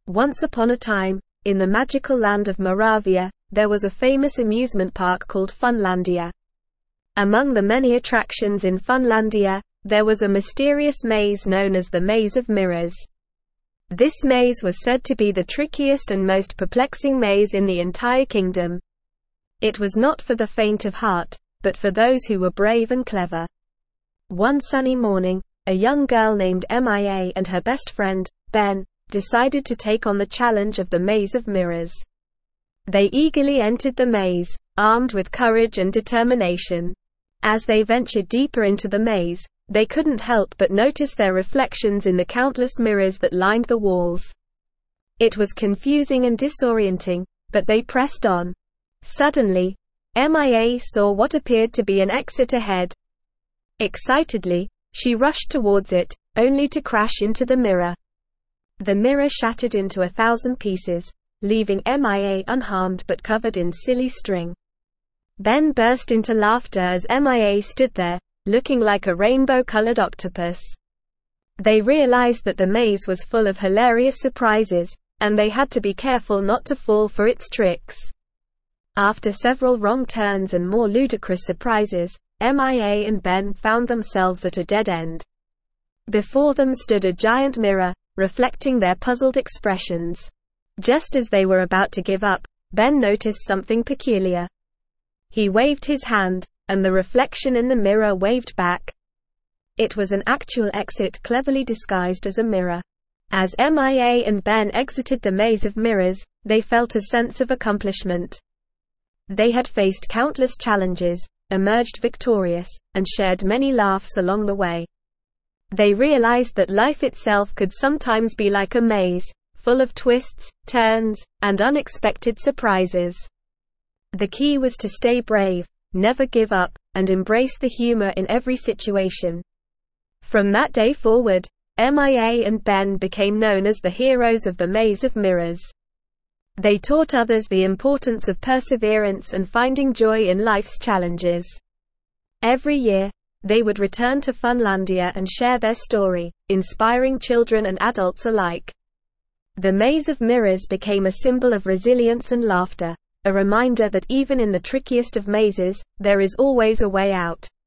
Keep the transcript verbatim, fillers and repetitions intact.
Once upon a time, in the magical land of Moravia, there was a famous amusement park called Funlandia. Among the many attractions in Funlandia, there was a mysterious maze known as the Maze of Mirrors. This maze was said to be the trickiest and most perplexing maze in the entire kingdom. It was not for the faint of heart, but for those who were brave and clever. One sunny morning, a young girl named Mia and her best friend, Ben, decided to take on the challenge of the Maze of Mirrors. They eagerly entered the maze, armed with courage and determination. As they ventured deeper into the maze, they couldn't help but notice their reflections in the countless mirrors that lined the walls. It was confusing and disorienting, but they pressed on. Suddenly, Mia saw what appeared to be an exit ahead. Excitedly, she rushed towards it, only to crash into the mirror. The mirror shattered into a thousand pieces, leaving Mia unharmed but covered in silly string. Ben burst into laughter as Mia stood there, looking like a rainbow-colored octopus. They realized that the maze was full of hilarious surprises, and they had to be careful not to fall for its tricks. After several wrong turns and more ludicrous surprises, Mia and Ben found themselves at a dead end. Before them stood a giant mirror, reflecting their puzzled expressions. Just as they were about to give up, Ben noticed something peculiar. He waved his hand, and the reflection in the mirror waved back. It was an actual exit cleverly disguised as a mirror. As Mia and Ben exited the Maze of Mirrors, they felt a sense of accomplishment. They had faced countless challenges, emerged victorious, and shared many laughs along the way. They realized that life itself could sometimes be like a maze, full of twists, turns, and unexpected surprises. The key was to stay brave, never give up, and embrace the humor in every situation. From that day forward, Mia and Ben became known as the heroes of the Maze of Mirrors. They taught others the importance of perseverance and finding joy in life's challenges. Every year, they would return to Funlandia and share their story, inspiring children and adults alike. The Maze of Mirrors became a symbol of resilience and laughter, a reminder that even in the trickiest of mazes, there is always a way out.